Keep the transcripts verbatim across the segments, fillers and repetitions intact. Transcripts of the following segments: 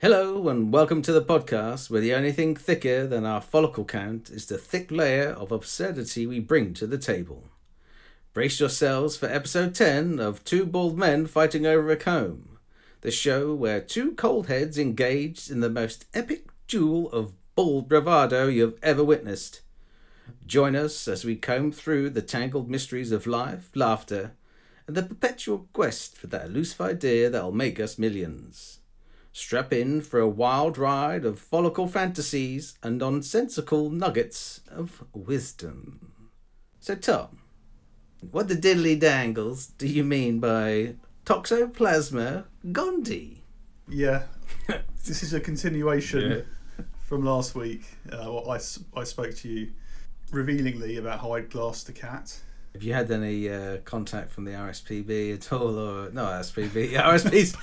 Hello and welcome to the podcast where the only thing thicker than our follicle count is the thick layer of absurdity we bring to the table. Brace yourselves for episode ten of Two Bald Men Fighting Over a Comb, the show where two cold heads engaged in the most epic duel of bald bravado you've ever witnessed. Join us as we comb through the tangled mysteries of life, laughter, and the perpetual quest for that elusive idea that'll make us millions. Strap in for a wild ride of follicle fantasies and nonsensical nuggets of wisdom. So, Tom, what the diddly dangles do you mean by Toxoplasma gondii? Yeah, this is a continuation yeah. from last week. Uh, I, I spoke to you revealingly about how I'd glassed the cat. Have you had any uh, contact from the R S P B at all, or no R S P B, R S P's?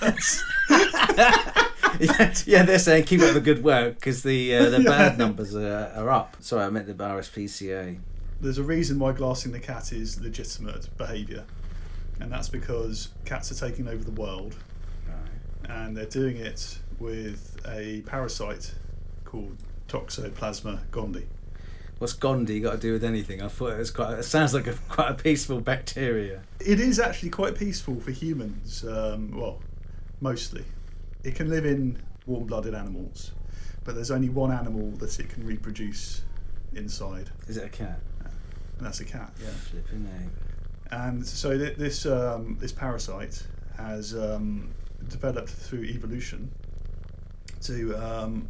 yeah, yeah, they're saying keep up the good work because the uh, the yeah. bad numbers are, are up. Sorry, I meant the R S P C A. There's a reason why glassing the cat is legitimate behaviour, and that's because cats are taking over the world, right. and they're doing it with a parasite called Toxoplasma gondii. What's gondii got to do with anything? I thought it was quite. It sounds like a quite a peaceful bacteria. It is actually quite peaceful for humans. Um, well, mostly. It can live in warm-blooded animals, but there's only one animal that it can reproduce inside. Is it a cat? And that's a cat. Yeah. Flipping egg. And so th- this um, this parasite has um, developed through evolution to um,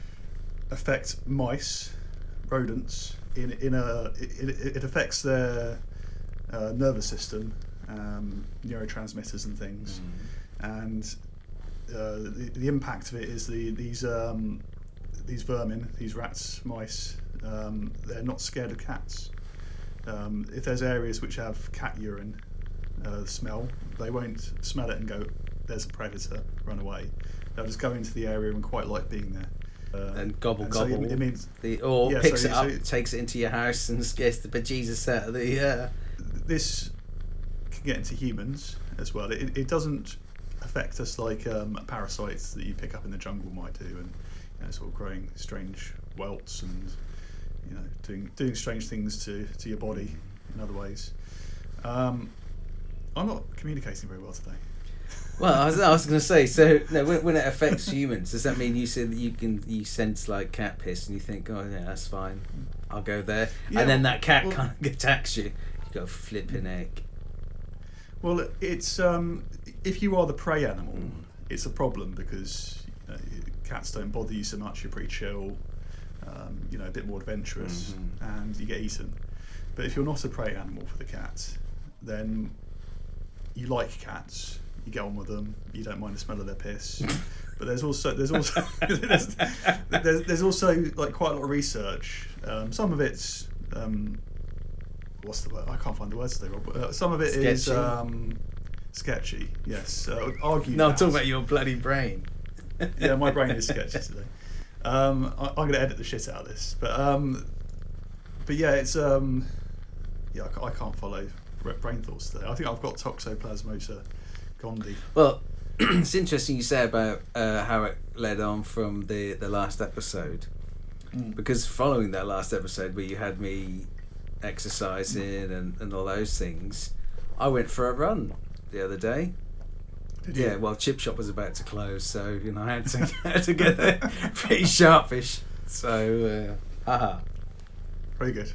affect mice. Rodents in in a it, it affects their uh, nervous system, um, neurotransmitters and things, mm. and uh, the, the impact of it is the these um, these vermin, these rats, mice, um, they're not scared of cats. Um, if there's areas which have cat urine uh, smell, they won't smell it and go, "There's a predator, run away." They'll just go into the area and quite like being there. Uh, and gobble and gobble. So it, it means, the, or yeah, picks so, it up, so it, takes it into your house, and scares the bejesus out of the. Uh... This can get into humans as well. It, it doesn't affect us like um, parasites that you pick up in the jungle might do, and you know, sort of growing strange welts and you know doing doing strange things to, to your body in other ways. Um, I'm not communicating very well today. Well, I was, I was going to say, so no, when, when it affects humans, does that mean you say that you can you sense like cat piss and you think, oh yeah, that's fine, I'll go there, yeah, and then that cat well, kind of attacks you, you go flipping egg. Well, it's um, if you are the prey animal, mm. it's a problem because you know, cats don't bother you so much. You're pretty chill, um, you know, a bit more adventurous, mm-hmm. and you get eaten. But if you're not a prey animal for the cat, then you like cats. You get on with them. You don't mind the smell of their piss. But there's also there's also there's, there's, there's also like quite a lot of research. Um, some of it's um, what's the word? I can't find the words today, Rob. Uh, some of it sketchy. is um, sketchy. Yes, uh, argue. No, that. I'm talking about your bloody brain. Yeah, my brain is sketchy today. Um, I, I'm going to edit the shit out of this, but um, but yeah, it's um, yeah, I, I can't follow brain thoughts today. I think I've got Toxoplasma gondii. Well, it's interesting you say about uh, how it led on from the, the last episode, mm. because following that last episode where you had me exercising mm. and, and all those things, I went for a run the other day. Did you? Yeah, well, Chip Shop was about to close, so you know I had to, had to get there pretty sharpish. So, uh, haha. Very good.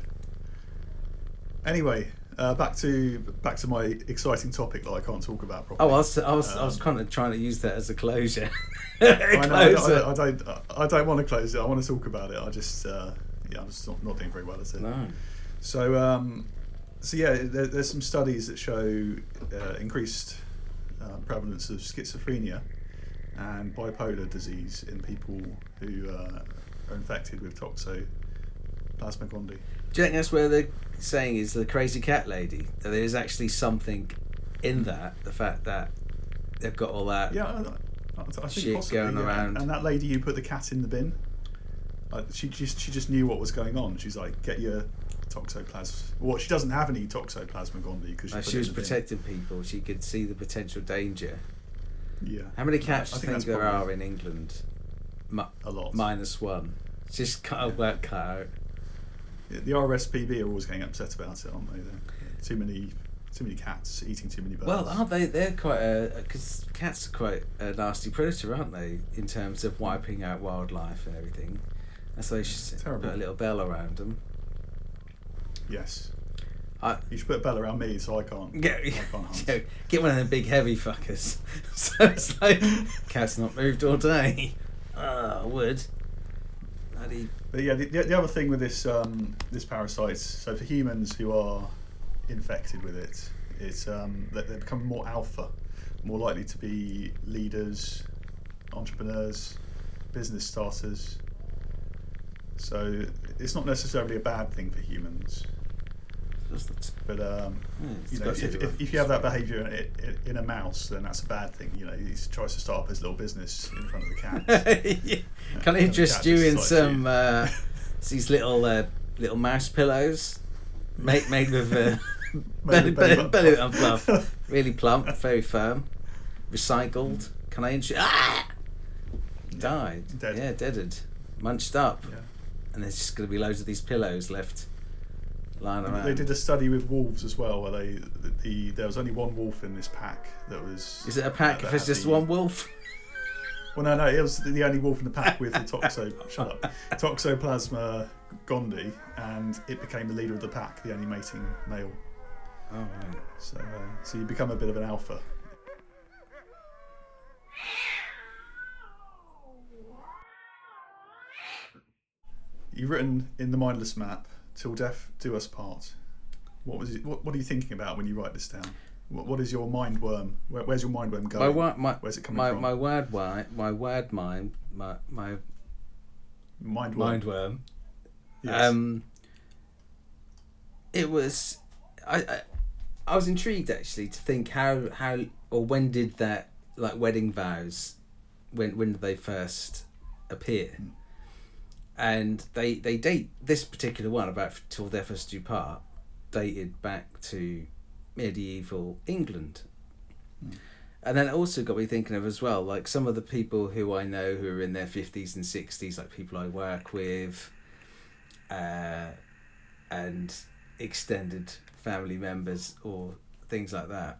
Anyway. Uh, back to back to my exciting topic that I can't talk about properly. Oh, I was I was um, I was kind of trying to use that as a closure. I, know, I, I, I don't I don't want to close it. I want to talk about it. I just uh, yeah I'm just not, not doing very well at it. No. So um, so yeah, there, there's some studies that show uh, increased uh, prevalence of schizophrenia and bipolar disease in people who uh, are infected with Toxoplasma gondii. Do you think that's where the saying is the crazy cat lady? That there is actually something in that, the fact that they've got all that yeah, I, I, I think shit possibly, going yeah. around. And that lady who put the cat in the bin, uh, she just she just knew what was going on. She's like, get your Toxoplasma. Well, she doesn't have any Toxoplasma gondii because she, no, she was protecting bin. people. She could see the potential danger. Yeah. How many cats I do you think, think there probably... are in England? Mi- a lot. minus one. Just cut a work cut out. The R S P B are always getting upset about it, aren't they? They're, too many, too many cats eating too many birds. Well, aren't they? They're quite a because cats are quite a nasty predator, aren't they? In terms of wiping out wildlife and everything. That's why you should Terrible. put a little bell around them. Yes. I, You should put a bell around me so I can't. Get, I can't hunt. yeah, get one of them big heavy fuckers. So it's like, cat's not moved all day. Ah, I would. Bloody. But yeah, the, the other thing with this um, this parasite, so for humans who are infected with it, it's um, that they become more alpha, more likely to be leaders, entrepreneurs, business starters. So it's not necessarily a bad thing for humans. But um, Hmm, it's you know, got if, to if, if you have that behaviour in, in a mouse, then that's a bad thing. You know, he tries to start up his little business in front of the cat. Yeah. Can I interest you in some uh, these little uh, little mouse pillows made made with uh, belly, belly, belly, belly button fluff, really plump, very firm, recycled. Can I interest? Ah! Died. Dead. Yeah, deaded, munched up, Yeah. and there's just going to be loads of these pillows left lying around. They did a study with wolves as well, where they the, the there was only one wolf in this pack that was. Is it a pack that if it's had just the- one wolf? Well, no, no, it was the only wolf in the pack with the toxo. shut up, Toxoplasma gondii, and it became the leader of the pack, the only mating male. Oh right. So, uh, so you become a bit of an alpha. You've written in the mindless map, "Till death do us part." What was it, what, what are you thinking about when you write this down? What, what is your mind worm? Where, where's your mind worm My, going? wa- my, Where's it coming my, from? my word wi- my word mind my my mind worm. mind worm. Yes. Um, it was I, I I was intrigued actually to think how how or when did that like wedding vows when when did they first appear? And they they date this particular one about till death us do part dated back to medieval England. Mm. And then it also got me thinking of as well, like some of the people who I know who are in their fifties and sixties, like people I work with, uh, and extended family members or things like that.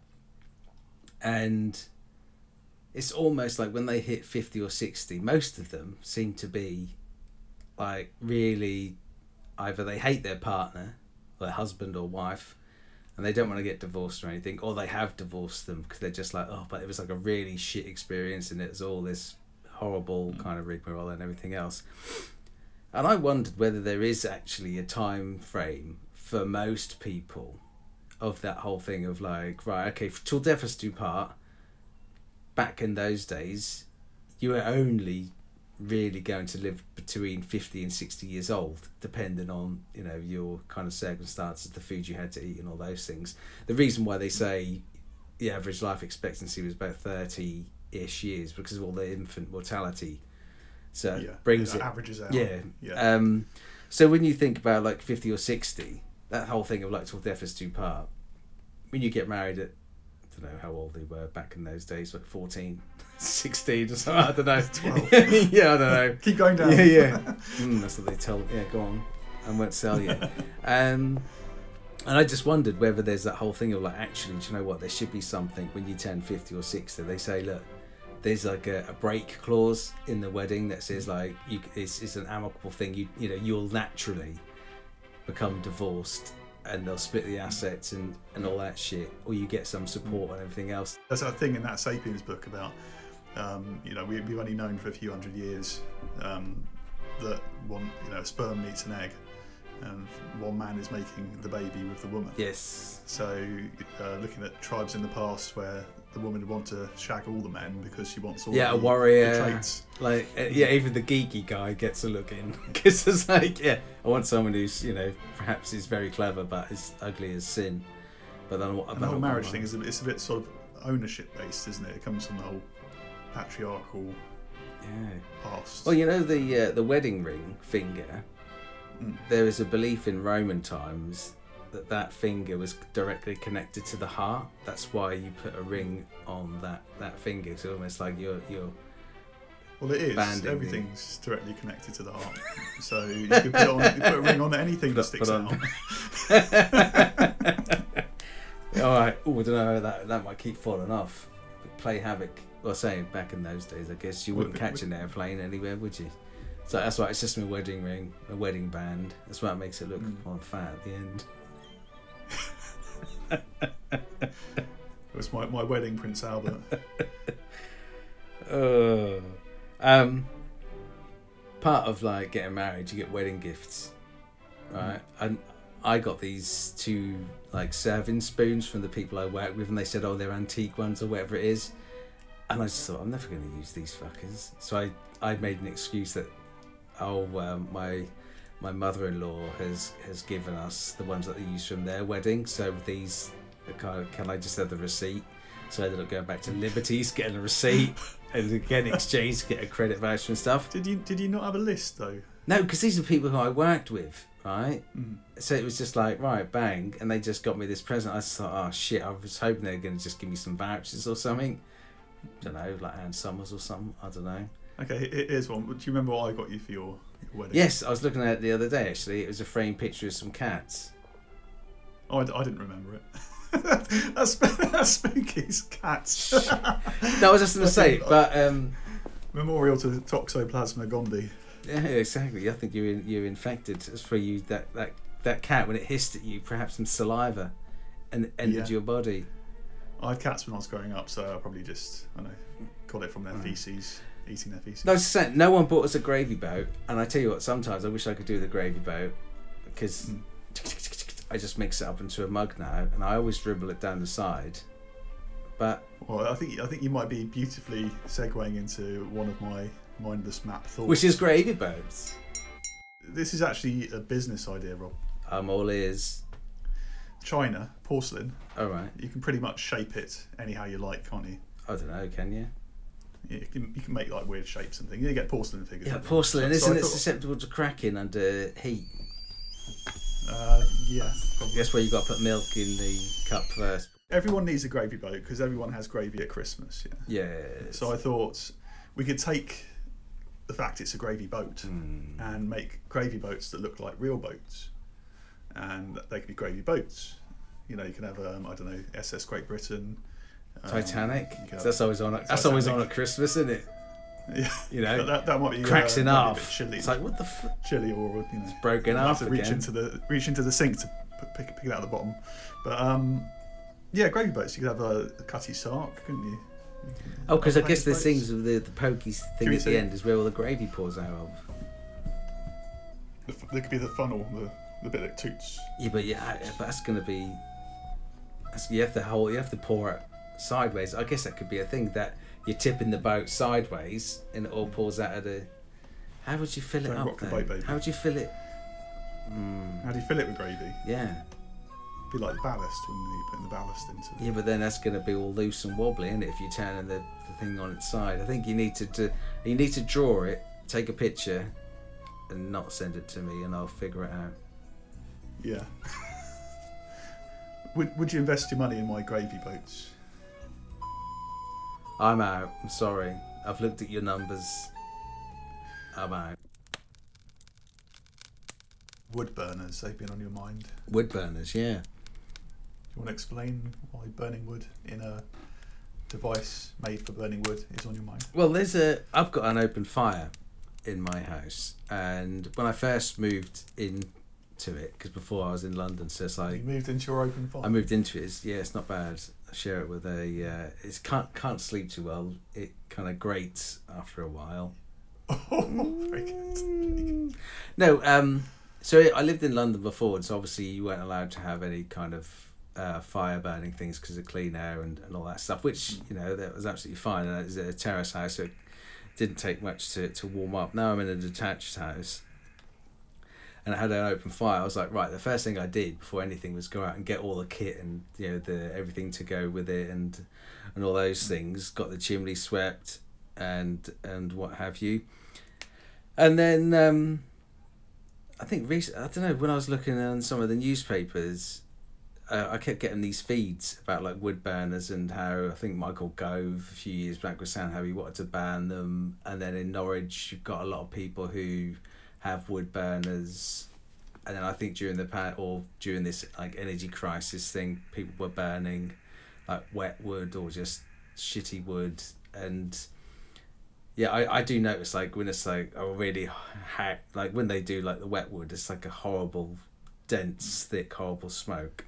And it's almost like when they hit fifty or sixty, most of them seem to be like really either they hate their partner, their husband or wife, and they don't want to get divorced or anything, or they have divorced them because they're just like, oh, but it was like a really shit experience and it was all this horrible kind of rigmarole and everything else. And I wondered whether there is actually a time frame for most people of that whole thing of like, right, okay, till death us do part, back in those days, you were only really going to live between fifty and sixty years old, depending on, you know, your kind of circumstances, the food you had to eat and all those things. The reason why they say the average life expectancy was about thirty-ish years because of all the infant mortality. So yeah. it brings it it... averages out. Yeah. Yeah. Um, so when you think about like fifty or sixty, that whole thing of like till death us do part, when you get married at, I don't know how old they were back in those days, like fourteen, sixteen or something, I don't know. twelve. Yeah, I don't know. Keep going down. Yeah, yeah. Mm, that's what they tell. Yeah, go on. I won't sell you. Um, and I just wondered whether there's that whole thing of like, actually, do you know what? There should be something when you turn fifty or sixty. They say, look, there's like a, a break clause in the wedding that says like, you, it's, it's an amicable thing. You you know, you'll naturally become divorced and they'll split the assets and, and all that shit, or you get some support and everything else. There's that thing in that Sapiens book about, um, you know, we, we've only known for a few hundred years um, that one, you know, a sperm meets an egg, and one man is making the baby with the woman. Yes. So, uh, looking at tribes in the past where the woman would want to shag all the men because she wants all Yeah, the, a warrior. the traits. Like, uh, yeah, even the geeky guy gets a look in because it's like, yeah, I want someone who's, you know, perhaps is very clever but is ugly as sin. But then what And about the whole marriage thing is a, it's a bit sort of ownership based, isn't it? It comes from the whole patriarchal Yeah. past. Well, you know the uh, the wedding ring finger. Mm. There is a belief in Roman times that that finger was directly connected to the heart. That's why you put a ring on that, that finger. It's almost like you're you're Well, it is. banding Everything's thing. directly connected to the heart. So you can put, on, you put a ring on anything that sticks out. All right. Oh, I don't know. That that might keep falling off. Play havoc. Well, say back in those days, I guess you wouldn't catch an airplane anywhere, would you? So that's right. It's just my wedding ring, a wedding band. That's what makes it look mm. more fat at the end. It was my, my wedding, Prince Albert. Oh. Um, part of like getting married, you get wedding gifts, right? Mm. And I got these two like serving spoons from the people I work with, and they said, "Oh, they're antique ones or whatever it is." And I just thought, I'm never going to use these fuckers. So I, I made an excuse that, oh, um, my my mother-in-law has has given us the ones that they used from their wedding. So these, can I, can I just have the receipt? So I ended up going back to Liberty's, getting a receipt, and again exchange, get a credit voucher and stuff. Did you did you not have a list though? No, because these are people who I worked with, right? Mm. So it was just like, right, bang, and they just got me this present. I just thought, oh shit, I was hoping they were going to just give me some vouchers or something. I don't know, like Ann Summers or something. I don't know. Okay, here's one. Do you remember what I got you for your wedding? Yes, I was looking at it the other day. Actually, it was a framed picture of some cats. Oh, I, I didn't remember it. that's, that's Spooky's cats. No, I was just going to say, but um, memorial to Toxoplasma gondii. Yeah, exactly. I think you're in, you're infected. As for you, that, that that cat, when it hissed at you, perhaps some saliva, and entered yeah. your body. I had cats when I was growing up, so I probably just, I don't know, got it from their feces, eating their feces. No, I was saying, no one bought us a gravy boat, and I tell you what, sometimes I wish I could do the gravy boat, because mm. I just mix it up into a mug now, and I always dribble it down the side. But well, I think I think you might be beautifully segueing into one of my mindless map thoughts, which is gravy boats. This is actually a business idea, Rob. I'm all ears. China porcelain. All right. You can pretty much shape it anyhow you like, can't you? I don't know. Can you? Yeah, you can. You can make like weird shapes and things. You get porcelain figures. Yeah, porcelain so, isn't so it thought, susceptible to cracking under heat? Uh, yeah. Probably. Guess where you got to put milk in the cup first. Everyone needs a gravy boat because everyone has gravy at Christmas. Yeah. Yeah. So I thought we could take the fact it's a gravy boat mm. and make gravy boats that look like real boats, and they could be gravy boats. You know, you can have um, I don't know, S S Great Britain, um, Titanic. That's always on. At, that's always on at Christmas, isn't it? Yeah, you know, that, that might be cracks uh, in half. Chilly. It's like what the f- chilly, or you know, it's broken up. Have to again. reach into the reach into the sink to pick, pick it out of the bottom. But um, yeah, gravy boats. You could have a, a cutty sark, couldn't you? you oh, because I guess the boats. things with the the pokey thing Can at the end is where all the gravy pours out of. The, there could be the funnel, the the bit that toots. Yeah, but yeah, but that's going to be. That's, you have to hold. You have to pour it sideways. I guess that could be a thing that you're tipping the boat sideways and it all pours out of the. How would you fill it Don't up? rock the Then? boat, baby. How would you fill it? Mm. How do you fill it with gravy? Yeah. Be like ballast when you put the ballast into. Yeah, but then that's going to be all loose and wobbly, isn't it? If you're turning the, the thing on its side, I think you need to, to you need to draw it, take a picture, and not send it to me, and I'll figure it out. Yeah. would Would you invest your money in my gravy boats? I'm out. I'm sorry. I've looked at your numbers. I'm out. Wood burners, they've been on your mind. Wood burners, yeah. Do you want to explain why burning wood in a device made for burning wood is on your mind? Well, there's a. I've got an open fire in my house, and when I first moved into it, because before I was in London, so it's like you moved into your open fire. I moved into it. It's, yeah, it's not bad. I share it with a. Uh, it's can't can't sleep too well. It kind of grates after a while. Oh, very good. No, um, so I lived in London before, and so obviously you weren't allowed to have any kind of uh, fire burning things because of clean air and, and all that stuff, which, you know, that was absolutely fine. And it was a terrace house, so it didn't take much to, to warm up. Now I'm in a detached house, and I had an open fire. I was like, right, the first thing I did before anything was go out and get all the kit and, you know, the everything to go with it and and all those things. Got the chimney swept and and what have you. And then um, I think recent, I don't know, when I was looking on some of the newspapers, uh, I kept getting these feeds about like wood burners and how I think Michael Gove a few years back was saying how he wanted to ban them, and then in Norwich you've got a lot of people who have wood burners, and then I think during the pan or during this like energy crisis thing, people were burning like wet wood or just shitty wood. And yeah, I, I do notice like when it's like a really ha- like when they do like the wet wood, it's like a horrible dense thick horrible smoke.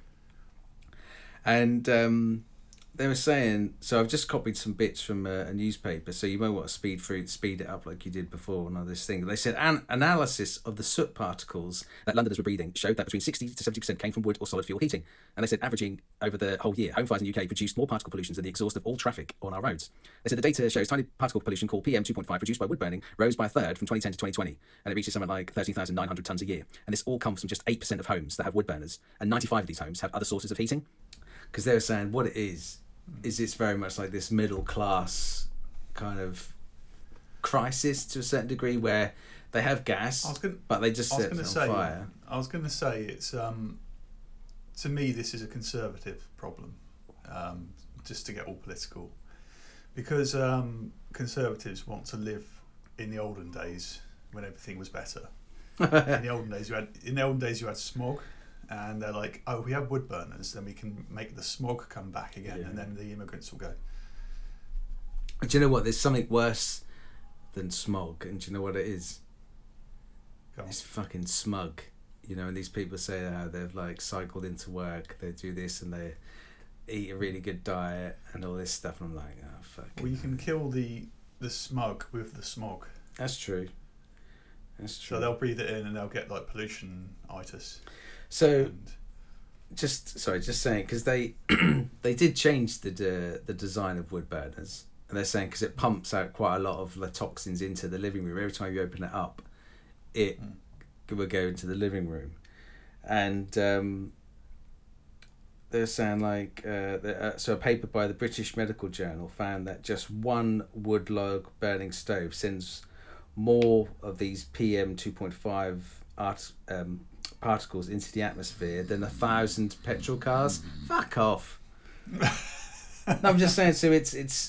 And um they were saying, so I've just copied some bits from a, a newspaper, so you might want to speed through, speed it up like you did before on this thing. They said an analysis of the soot particles that Londoners were breathing showed that between sixty to seventy percent came from wood or solid fuel heating. And they said averaging over the whole year, home fires in the U K produced more particle pollution than the exhaust of all traffic on our roads. They said the data shows tiny particle pollution called P M two point five produced by wood burning rose by a third from twenty ten to twenty twenty, and it reaches something like thirteen thousand nine hundred tonnes a year. And this all comes from just eight percent of homes that have wood burners, and ninety-five of these homes have other sources of heating. Because they were saying what it is, is it's very much like this middle class kind of crisis to a certain degree where they have gas, I was gonna, but they just I was set it gonna on say, fire. I was going to say it's um, to me this is a conservative problem, um, just to get all political, because um, conservatives want to live in the olden days when everything was better. in the olden days, you had in the olden days you had smog. And they're like, oh, we have wood burners, then we can make the smog come back again, yeah. And then the immigrants will go. Do you know what? There's something worse than smog, and do you know what it is? It's fucking smug. You know, and these people say how they've like cycled into work, they do this, and they eat a really good diet and all this stuff. And I'm like, oh fuck. Well, you can kill the the smug with the smog. That's true. That's true. So they'll breathe it in, and they'll get like pollution-itis. So, and just sorry, just saying because they they did change the de, the design of wood burners, and they're saying because it pumps out quite a lot of the toxins into the living room. Every time you open it up, it mm. will go into the living room, and um, they're saying like uh, uh, so a paper by the British Medical Journal found that just one wood log burning stove sends more of these P M two point five art. Um, particles into the atmosphere than a thousand petrol cars. Fuck off. No, I'm just saying. So it's it's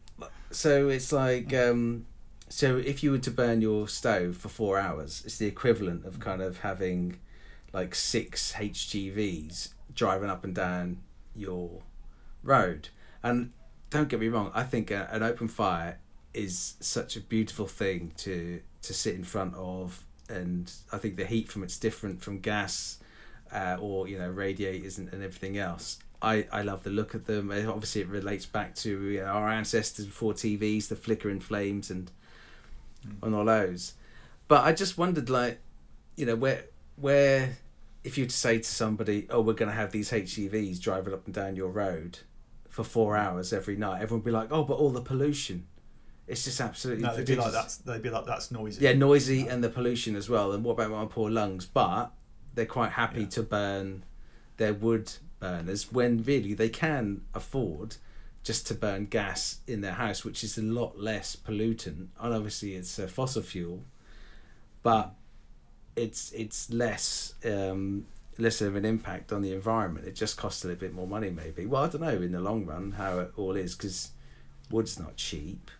so it's like um, so if you were to burn your stove for four hours, it's the equivalent of kind of having like six H G Vs driving up and down your road. And don't get me wrong, I think a, an open fire is such a beautiful thing to to sit in front of. And I think the heat from it's different from gas uh, or, you know, radiators and, and everything else. I, I love the look of them. Obviously, it relates back to you know, our ancestors before T Vs, the flickering flames and mm. and all those. But I just wondered, like, you know, where where if you were to say to somebody, oh, we're going to have these H G Vs driving up and down your road for four hours every night, everyone would be like, oh, but all the pollution. It's just absolutely. No, they'd be like that's. They'd be like that's noisy. Yeah, noisy and the pollution as well. And what about my poor lungs? But they're quite happy yeah. to burn their wood burners when really they can afford just to burn gas in their house, which is a lot less pollutant. And obviously, it's a fossil fuel, but it's it's less um, less of an impact on the environment. It just costs a little bit more money, maybe. Well, I don't know in the long run how it all is because wood's not cheap.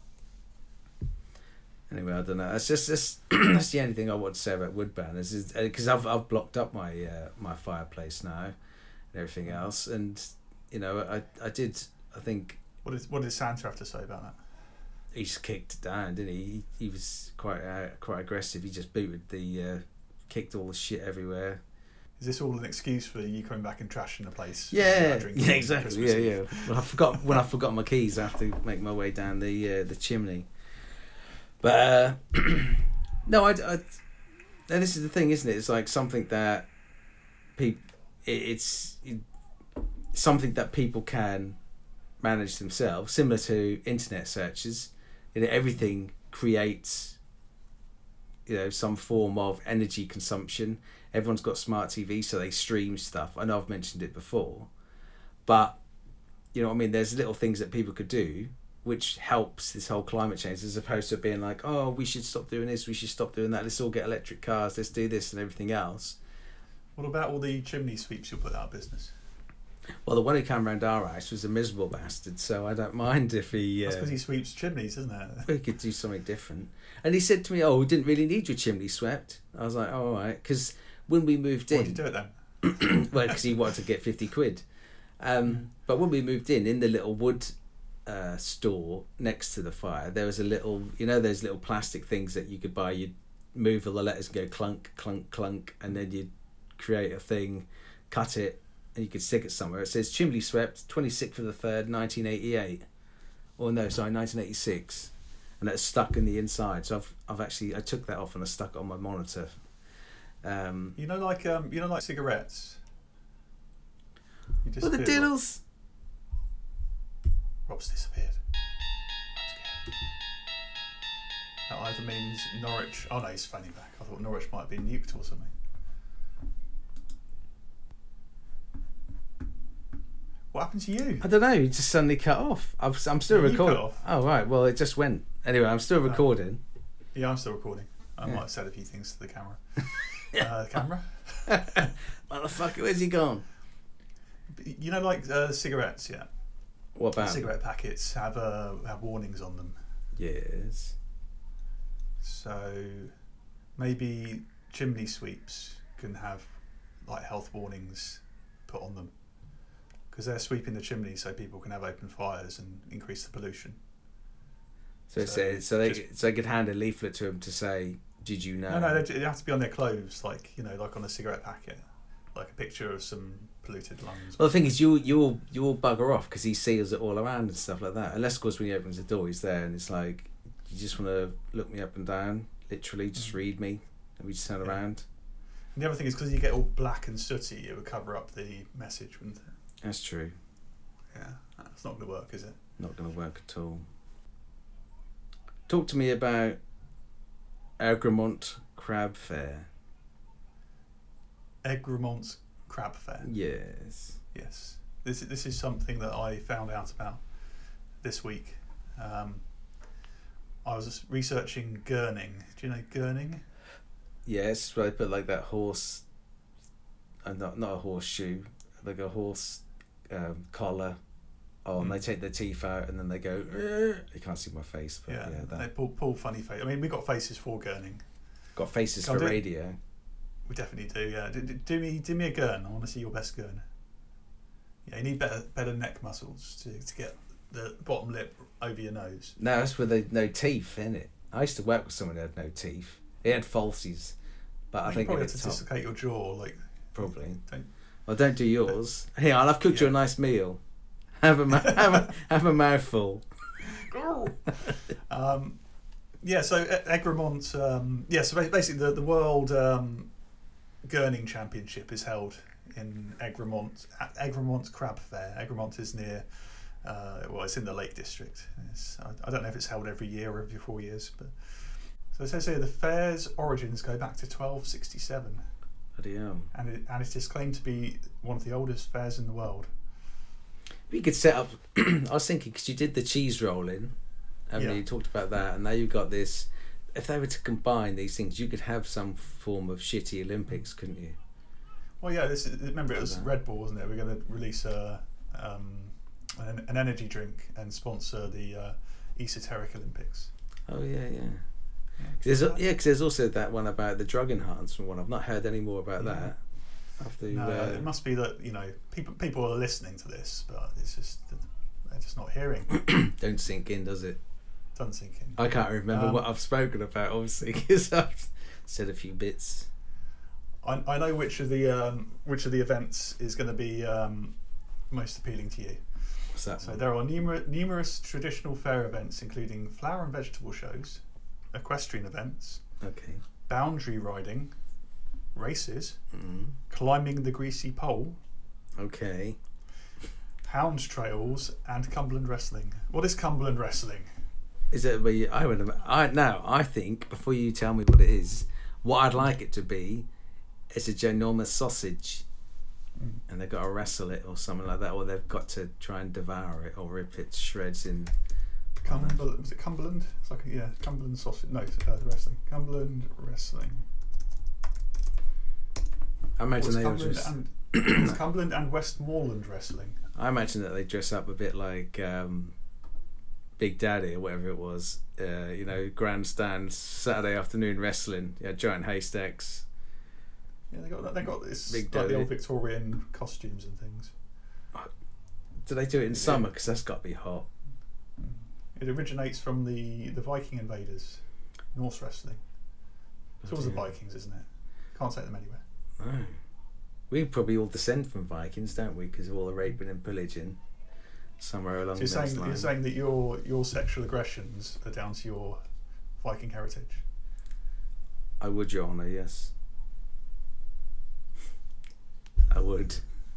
Anyway, I don't know. That's just that's, that's the only thing I want to say about wood burners is because I've I've blocked up my uh, my fireplace now and everything else, and you know I I did I think. What did what did Santa have to say about that? He just kicked it down, didn't he? He, he was quite uh, quite aggressive. He just booted the uh, kicked all the shit everywhere. Is this all an excuse for you coming back and trashing the place? Yeah, yeah, exactly. Yeah, yeah. Well, I forgot when I forgot my keys. I have to make my way down the uh, the chimney. But uh, no, I, I. And this is the thing, isn't it? It's like something that people. It, it's it, something that people can manage themselves, similar to internet searches. You know, everything creates. You know, some form of energy consumption. Everyone's got smart T V, so they stream stuff. I know I've mentioned it before, but you know what I mean. There's little things that people could do which helps this whole climate change, as opposed to being like, oh, we should stop doing this, we should stop doing that, let's all get electric cars, let's do this and everything else. What about all the chimney sweeps you'll put out of business? Well, the one who came round our house was a miserable bastard, so I don't mind if he... Uh, That's because he sweeps chimneys, isn't it? he could do something different. And he said to me, oh, we didn't really need your chimney swept. I was like, oh, all right, because when we moved in... Why did you do it then? Well, because he wanted to get fifty quid. Um, but when we moved in, in the little wood uh, store next to the fire, there was a little, you know, those little plastic things that you could buy. You'd move all the letters and go clunk, clunk, clunk, and then you'd create a thing, cut it, and you could stick it somewhere. It says chimney swept, twenty-sixth of the third, nineteen eighty-eight. Or no, sorry, nineteen eighty-six. And that's stuck in the inside. So I've I've actually, I took that off and I stuck it on my monitor. Um, you know, like um, you know, like cigarettes. You well, the diddles. Rob's disappeared. That either means Norwich. Oh no, he's phoning back. I thought Norwich might have been nuked or something. What happened to you? I don't know. You just suddenly cut off. I'm, I'm still Yeah, you recording. cut off. Oh right. Well, it just went. Anyway, I'm still recording. Yeah, I'm still recording. I Yeah. might have said a few things to the camera. uh, the camera. Motherfucker, where's he gone? You know, like uh, cigarettes. Yeah. What about? Cigarette packets have uh, have warnings on them. Yes. So maybe chimney sweeps can have like health warnings put on them because they're sweeping the chimney so people can have open fires and increase the pollution. So, So so, so they just- so they could hand a leaflet to him to say, "Did you know?" No, no, they, they have to be on their clothes, like you know, like on a cigarette packet, like a picture of some polluted lungs. Well, the thing is, you you'll you'll bugger off because he sees it all around and stuff like that. Unless, of course, when he opens the door, he's there, and it's like, you just want to look me up and down, literally, just Mm. read me, and we just turn Yeah. around. And the other thing is because you get all black and sooty, it would cover up the message, wouldn't it? That's true. Yeah, that's not going to work, is it? Not going to work at all. Talk to me about Egremont Crab Fair. Egremont's Crab Fair. Yes. Yes, this this is something that I found out about this week. Um, I was researching gurning. Do you know gurning? Yes, where they put like that horse, uh, not not a horseshoe, like a horse um, collar on. Mm. They take their teeth out and then they go. "Rrr." You can't see my face, but Yeah, yeah, they that pull pull funny face. I mean, we got faces for gurning. got faces Can I for do- radio. We definitely do. Yeah, do, do, do me do me a gurn. I want to see your best gurn. Yeah, you need better better neck muscles to to get the bottom lip over your nose. No, that's with the no teeth in it. I used to work with someone who had no teeth. He had falsies, but I you think probably at have the to top, dislocate your jaw. Like probably. Don't, Well, don't do yours. Here, I've cooked you a Yeah. nice meal. Have a ma- have a have a mouthful. um, yeah, so E- Egremont. Um, yeah, so ba- basically the the world um, gurning championship is held in Egremont at Egremont Crab Fair. Egremont is near. Uh, well, it's in the Lake District. It's, I, I don't know if it's held every year or every four years, but so it says here the fair's origins go back to twelve sixty-seven, Bloody hell. and it, and it is claimed to be one of the oldest fairs in the world. We could set up. I was thinking because you did the cheese rolling, and Yeah. you talked about that, and now you've got this. If they were to combine these things, you could have some form of shitty Olympics, couldn't you? Well, yeah, this is, remember it was Like that. Red Bull, wasn't it? We're going to release a, um, an, an energy drink and sponsor the uh, Esoteric Olympics. Oh yeah, yeah. Yeah. 'Cause There's, al- yeah, because there's also that one about the drug enhancement one. I've not heard any more about Yeah. that. I have to, No, uh, it must be that you know people people are listening to this, but it's just that they're just not hearing. don't sink in, does it? Doesn't sink in. I can't remember Um, what I've spoken about, obviously, because I've said a few bits. I, I know which of the um, which of the events is going to be um, most appealing to you. What's that? So one? there are numerous numerous traditional fair events, including flower and vegetable shows, equestrian events, Okay. boundary riding, races, Mm. climbing the greasy pole, Okay. hound trails, and Cumberland wrestling. What is Cumberland wrestling? Is it where you, I would have, I now I think before you tell me what it is, what I'd like it to be is a ginormous sausage, Mm. and they've got to wrestle it or something like that, or they've got to try and devour it or rip it to shreds in. Cumberland, was it Cumberland? It's like a, yeah, Cumberland sausage. No, uh, the wrestling. Cumberland wrestling. I imagine Well, they all Cumberland just. and it's Cumberland and Westmoreland Wrestling. I imagine that they dress up a bit like um, Big Daddy or whatever it was. Uh, you know, grandstand Saturday afternoon wrestling. Yeah, giant haystacks. Yeah, they got they got this Big like Daddy. the old Victorian costumes and things. Do they do it in Yeah. summer? Because that's got to be hot. It originates from the, the Viking invaders, Norse wrestling. It's always the Yeah. Vikings, isn't it? Can't take them anywhere. No. We probably all descend from Vikings, don't we? Because of all the raping and pillaging somewhere along So you're those saying lines. you're saying that your your sexual aggressions are down to your Viking heritage. I would, Your Honour, yes. I would.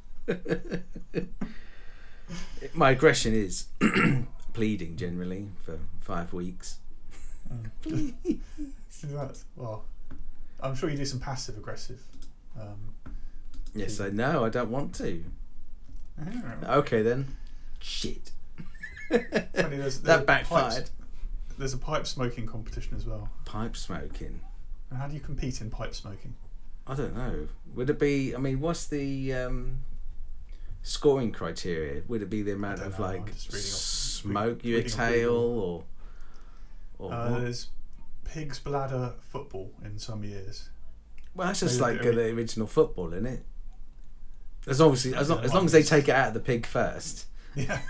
My aggression is pleading generally for five weeks. Mm. That, well, I'm sure you do some passive aggressive. Um, Yes, I know, I don't want to. Okay then. Shit. Funny, there's, there's That a backfired. pipes- there's a pipe smoking competition as well. Pipe smoking. And how do you compete in pipe smoking? I don't know. Would it be, I mean, what's the um, scoring criteria? Would it be the amount I don't of know, I'm like just reading off- smoke you reading off exhale Google. or or Uh, what? there's pig's bladder football in some years. Well, that's just maybe like the- uh, the original football, isn't it? As obviously, as long, Yeah, as it long might as they be. take it out of the pig first. Yeah.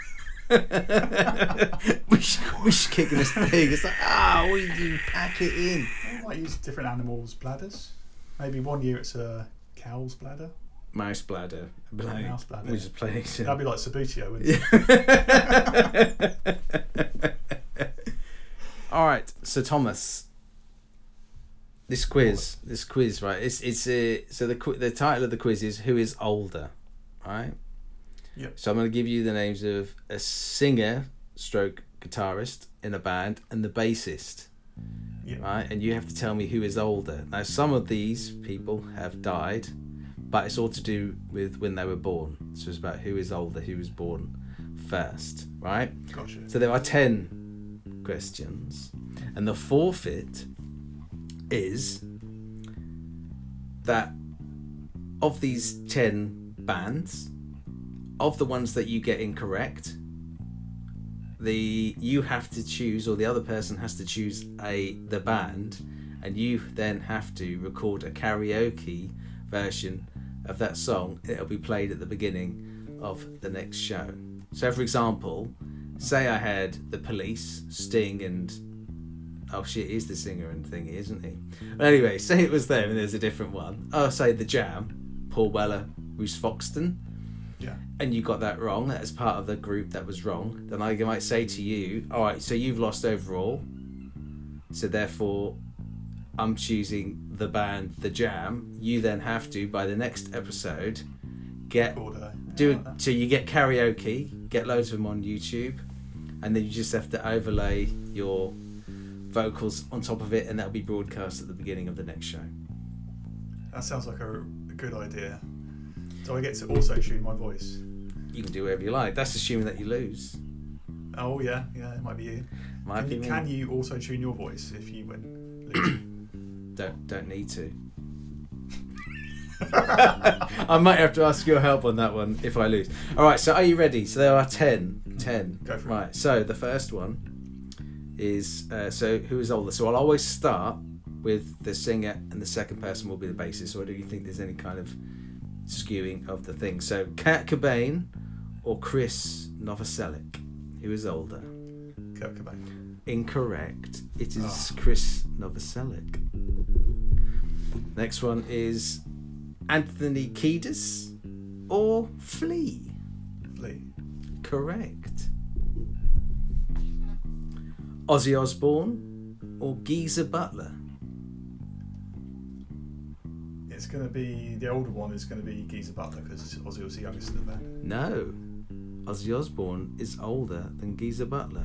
wish, wish kicking this pig. It's like, ah, oh, you pack it in. They might use different animals' bladders. Maybe one year it's a cow's bladder. Mouse bladder. Like, Mouse bladder, We yeah. just play. That'd be like Sabutio, wouldn't it? All right, so Thomas, this quiz, this quiz, right? It's it's uh, so the qu- the title of the quiz is Who is Older, right? Yep. So I'm going to give you the names of a singer, stroke guitarist in a band, and the bassist, Yep. right? And you have to tell me who is older. Now, some of these people have died, but it's all to do with when they were born. So it's about who is older, who was born first, right? Gotcha. So there are ten questions, and the forfeit is that of these ten bands, of the ones that you get incorrect, the you have to choose, or the other person has to choose a the band, and you then have to record a karaoke version of that song. It'll be played at the beginning of the next show. So for example, say I had the Police, Sting, and oh shit, he's the singer and thingy, isn't he? But anyway, say it was them and there's a different one. Oh, say the Jam, Paul Weller, Bruce Foxton, Yeah. and you got that wrong. That is part of the group that was wrong. Then I might say to you, all right, so you've lost overall. So therefore, I'm choosing the band, the Jam. You then have to, by the next episode, get Order. do Yeah, it like that. so you get karaoke, get loads of them on YouTube, and then you just have to overlay your vocals on top of it, and that'll be broadcast at the beginning of the next show. That sounds like a, a good idea. So I get to also tune my voice. You can do whatever you like. That's assuming that you lose. Oh yeah, yeah, it might be you. Might Can be you, me. can you also tune your voice if you win? Don't don't need to. I might have to ask your help on that one if I lose. All right, so are you ready? So there are ten. ten. Go for it. Right. So the first one is uh, so who is older? So I'll always start with the singer, and the second person will be the bassist. Or do you think there's any kind of skewing of the thing? So Kurt Cobain or Chris Novoselic? Who is older? Kurt Cobain. Incorrect. It is Oh. Chris Novoselic. Next one is Anthony Kiedis or Flea? Flea. Correct. Ozzy Osbourne or Geezer Butler? It's going to be the older one. Is going to be Geezer Butler because Ozzy was the youngest in the band. No. Ozzy Osbourne is older than Geezer Butler.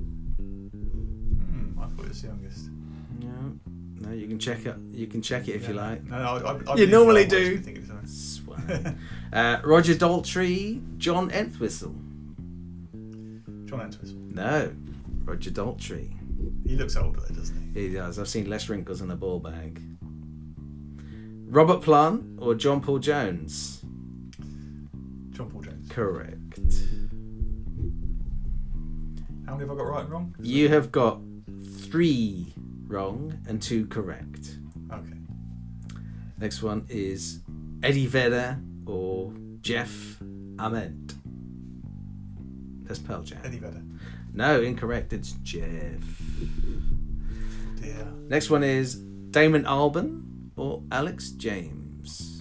Hmm, I thought he was the youngest. No. No, you can check it. You can check it if you Yeah. like. No, no, I, I, I You believe normally that. I was do. thinking it's youngest. Swine. uh, Roger Daltrey, John Entwistle. John Entwistle. No. Roger Daltrey. He looks older, though, doesn't he? He does. I've seen less wrinkles in a ball bag. Robert Plant or John Paul Jones? John Paul Jones. Correct. How many have I got right and wrong? You have got three wrong and two correct. Okay. Next one is Eddie Vedder or Jeff Ament. That's Pearl Jam. Eddie Vedder. No, incorrect. It's Jeff. Dear. Next one is Damon Albarn or Alex James.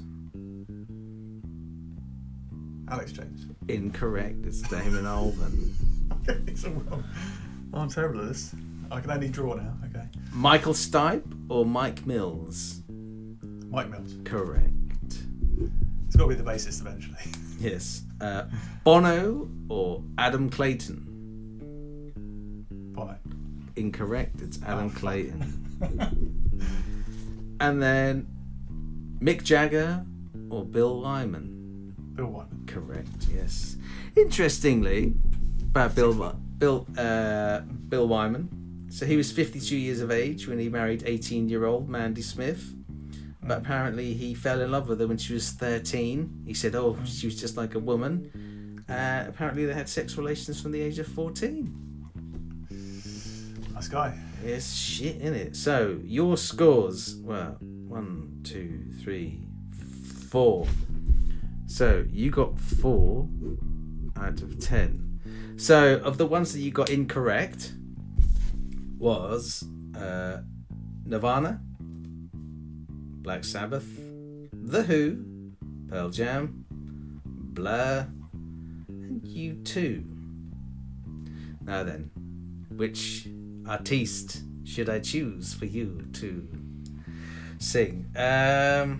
Alex James. Incorrect. It's Damon Albarn. Okay, so wrong. Oh, I'm terrible at this. I can only draw now. Okay. Michael Stipe or Mike Mills? Mike Mills. Correct. It's got to be the bassist eventually. Yes. Uh, Bono or Adam Clayton? Bono. Incorrect. It's Adam Oh, Clayton. And then Mick Jagger or Bill Wyman? Bill Wyman. Correct. Yes. Interestingly, about Bill Bill uh, Bill Wyman. So he was fifty-two years of age when he married eighteen-year-old Mandy Smith. But apparently he fell in love with her when she was thirteen. He said, oh, she was just like a woman. Uh, apparently they had sex relations from the age of fourteen. Nice guy. Yes, shit in it. So your scores were one, two, three, four. So you got four out of ten. So of the ones that you got incorrect was uh, Nirvana, Black Sabbath, The Who, Pearl Jam, Blur, and U two. Now then, which artiste should I choose for you to sing? Um,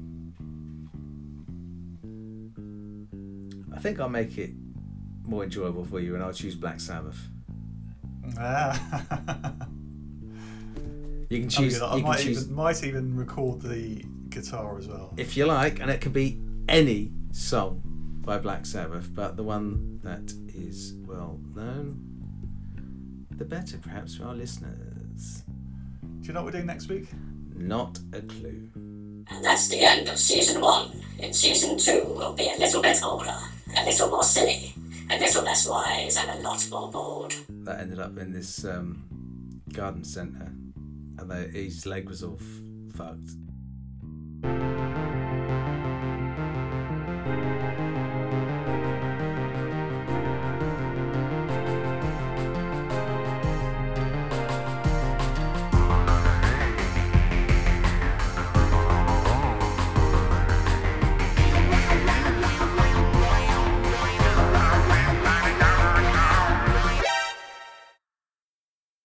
I think I'll make it more enjoyable for you and I'll choose Black Sabbath. Ah. You can choose. I You might, can choose even, might even record the guitar as well. if you like, and it can be any song by Black Sabbath, but the one that is well known, the better, perhaps, for our listeners. Do you know what we're doing next week? Not a clue. And that's the end of season one. In season two, we'll be a little bit older, a little more silly, a little less wise, and a lot more bored. That ended up in this um, garden centre, and the, his leg was all f- fucked.